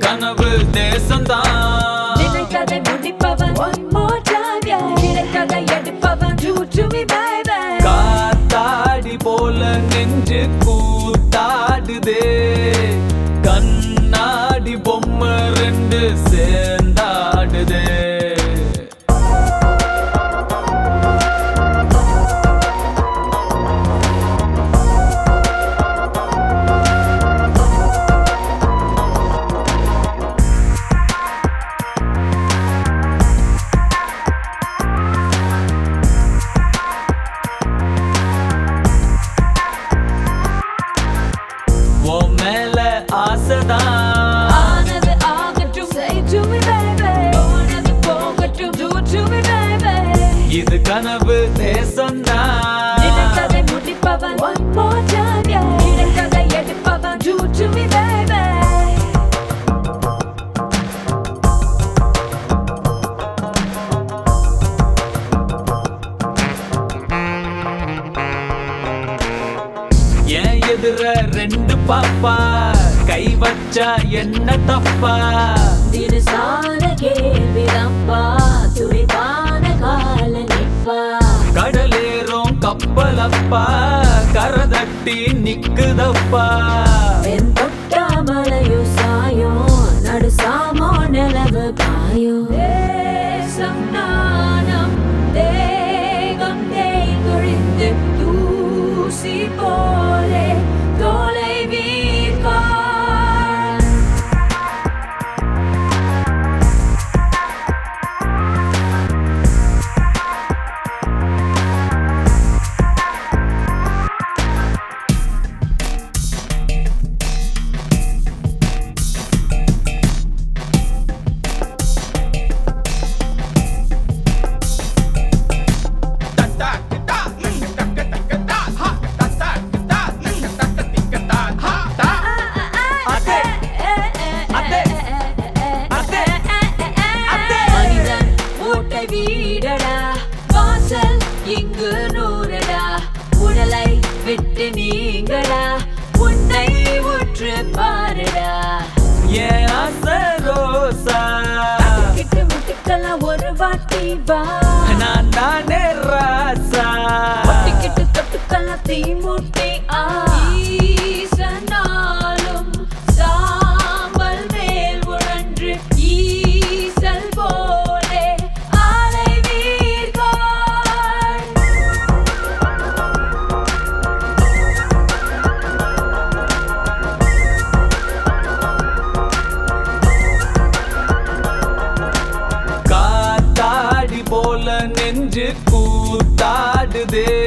கனவு தேசந்தான் நினைத்ததை முடிப்பவன் one more time yeah நினைத்ததை எடுப்பவன் do to me baby காத்தாடி போல நெஞ்சு கூத்தாடுதே கண்ணாடி பொம்மை ரெண்டு சேர்ந்தாடுதே மேல ஆசைதான் ஆனது ஆகட்டும் say to me baby போனது போகட்டும் do to me baby இது கனவு தேசந்தான் நினைத்ததை முடிப்பவன் one more time yeah நினைத்ததை எடுப்பவன் do to me baby ஏன் எதிர ரெண்டு பாப்பா கை வச்சா என்ன தப்பா தினசான கேள்விதப்பா துடிப்பான கால நிப்பா கடலேறும் கப்பலப்பா கரதட்டி நிக்குதப்பா என் தொட்டா மலையும் சாயும் நடு சாமோ நிலவு காயும் தேசம் நாணம் தேகம் தேய்கொழிந்து தூசி போலே தோலை வீர்கார் மனிதன் ஓட்டை வீடடா வாசல் இங்கு நூறடா உடலை விட்டு நீங்கடா உன்னை உற்று பாருடா ஏன் ஆசை ரோசா கிட்டு முட்டிக்கலாம் ஒரு வாட்டி வா நான் தானே ராசா ஒட்டிக்கிட்டு தொட்டுக்கலாம் தீ முட்டி ஈசனாலும் சாம்பல் மேல் உழன்று ஈசல் போலே ஆலை வீர்கார் காத்தாடி போல நெஞ்சு கூத்தாடுதே